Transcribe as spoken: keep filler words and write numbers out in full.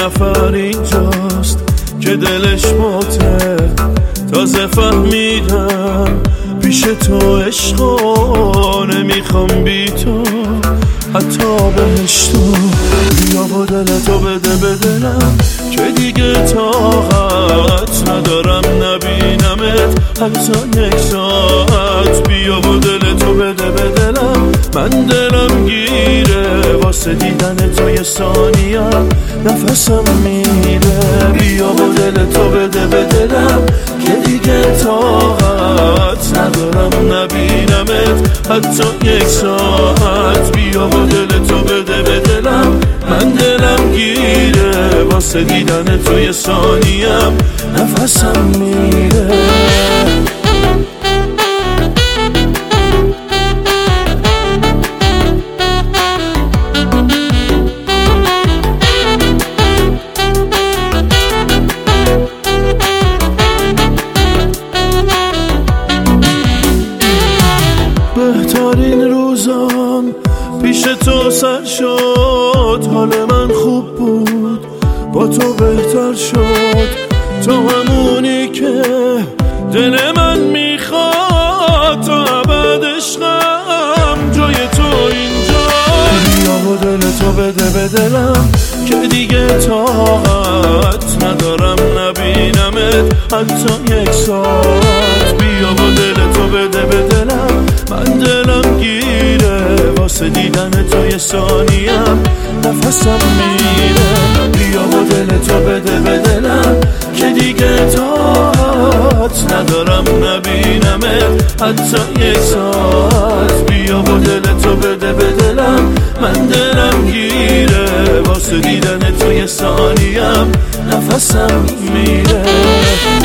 نفر اینجاست که دلش مته. تازه فهمیدم پیش تو عشقا نمیخوام بی تو حتی بهشتو. بیا با دلتو بده به دلم که دیگه طاقت ندارم نبینمت حتی یک ساعت. بیا با دلتو بده به دلم، من دلم گیره واسه دیدن تو یه ثانیه نفسم میره. بیا با دلتو بده به دلم که دیگه طاقت ندارم نبینمت حتی یک ساعت. بیا با دلتو بده به دلم، من دلم گیره واسه دیدن تو یه ثانیه نفسم میره. بهترین روزام پیش تو سر شد، حال من خوب بود با تو بهتر شد. تو همونی که دل من میخواد، تا ابد عشقم جای تو اینجا. بیا با دل تو بده به دلم که دیگه طاقت ندارم نبینمت حتی یک ساعت. بیا با دل تو بده به دلم، من دلم گیره واسه دیدن تو یه ثانیم نفسم میره. بیا با دل تو بده به دلم که دیگه طاقت ندارم نبینمت حتی یک ساعت. بیا با دل تو بده به دلم، من دلم گیره واسه دیدن تو یه ثانیم نفسم میره.